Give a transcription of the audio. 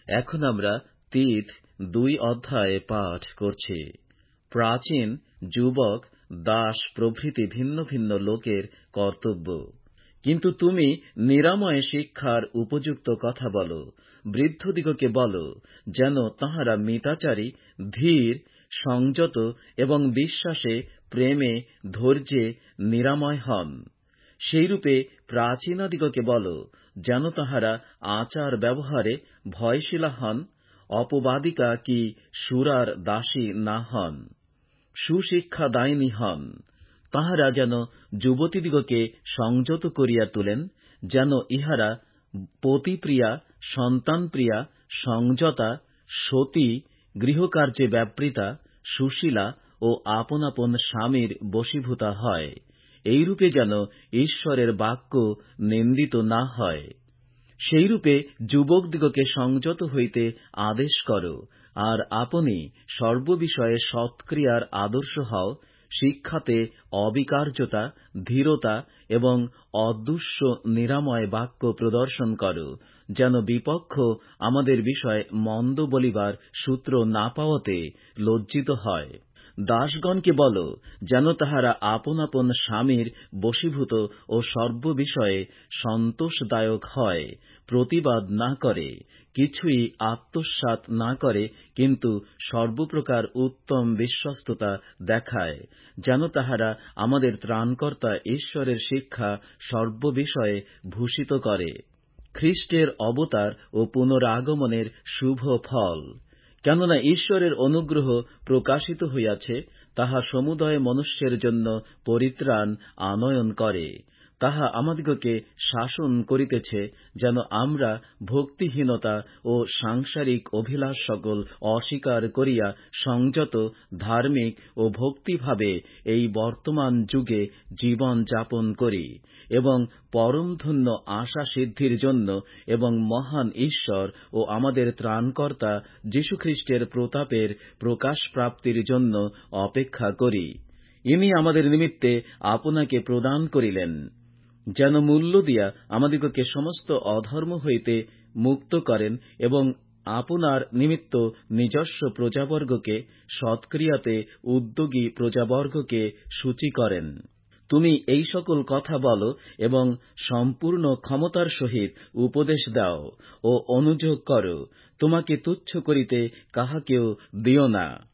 এখন আমরা তীত 2 অধ্যায়ে পাঠ করছি। প্রাচীন, যুবক, দাস প্রভৃতি ভিন্ন ভিন্ন লোকের কর্তব্য। কিন্তু তুমি নিরাময় শিক্ষার উপযুক্ত কথা বল, বৃদ্ধদিগকে বল, যেন তাঁহারা মিতাচারী, ধীর, সংযত এবং বিশ্বাসে, প্রেমে, ধৈর্যে নিরাময় হন। সেইরূপে প্রাচীনাদিগকে বল, যেন তাঁহারা আচার ব্যবহারে ভয়শীলা হন, অপবাদিকা কি সুরার দাসী না হন, সুশিক্ষাদায়িনী হন। তাঁহারা যেন যুবতীদিগকে সংযত করিয়া তোলেন, যেন ইহারা পতিপ্রিয়া, সন্তানপ্রিয়া, সংযতা, সতী, গৃহকার্যে ব্যাপৃতা, সুশীলা ও আপন আপন স্বামীর বশীভূতা হয়। এইরূপে যেন ঈশ্বরের বাক্য নিন্দিত না হয়। সেইরূপে যুবকদিগকে সংযত হইতে আদেশ কর, আর আপনি সর্ববিষয়ে সৎক্রিয়ার আদর্শ হও, শিক্ষাতে অবিকার্যতা, ধীরতা এবং অদূশ্য নিরাময় বাক্য প্রদর্শন কর, যেন বিপক্ষ আমাদের বিষয়ে মন্দ বলিবার সূত্র না পাওয়াতে লজ্জিত হয়। দাসগণকে বল, যেন তাহারা আপন আপন স্বামীর বশীভূত ও সর্ববিষয়ে সন্তোষদায়ক হয়, প্রতিবাদ না করে, কিছুই আত্মসাৎ না করে, কিন্তু সর্বপ্রকার উত্তম বিশ্বস্ততা দেখায়, যেন তাহারা আমাদের ত্রাণকর্তা ঈশ্বরের শিক্ষা সর্ববিষয়ে ভূষিত করে। খ্রীষ্টের অবতার ও পুনরাগমনের শুভ ফল। কেননা ঈশ্বরের অনুগ্রহ প্রকাশিত হইয়াছে, তাহা সমুদয় মনুষ্যের জন্য পরিত্রাণ আনয়ন করে। তাহা আমাদিগকে শাসন করিতেছে, যেন আমরা ভক্তিহীনতা ও সাংসারিক অভিলাষ সকল অস্বীকার করিয়া সংযত, ধার্মিক ও ভক্তিভাবে এই বর্তমান যুগে জীবন যাপন করি, এবং পরমধন্য আশা সিদ্ধির জন্য এবং মহান ঈশ্বর ও আমাদের ত্রাণকর্তা যীশুখ্রীষ্টের প্রতাপের প্রকাশ প্রাপ্তির জন্য অপেক্ষা করি। ইনি আমাদের নিমিত্তে আপনাকে প্রদান করিলেন, যেন মূল্য দিয়া আমাদিগকে সমস্ত অধর্ম হইতে মুক্ত করেন এবং আপনার নিমিত্ত নিজস্ব প্রজাবর্গকে, সৎক্রিয়াতে উদ্যোগী প্রজাবর্গকে সূচি করেন। তুমি এই সকল কথা বল এবং সম্পূর্ণ ক্ষমতার সহিত উপদেশ দাও ও অনুযোগ কর। তোমাকে তুচ্ছ করিতে কাহাকেও দিও না।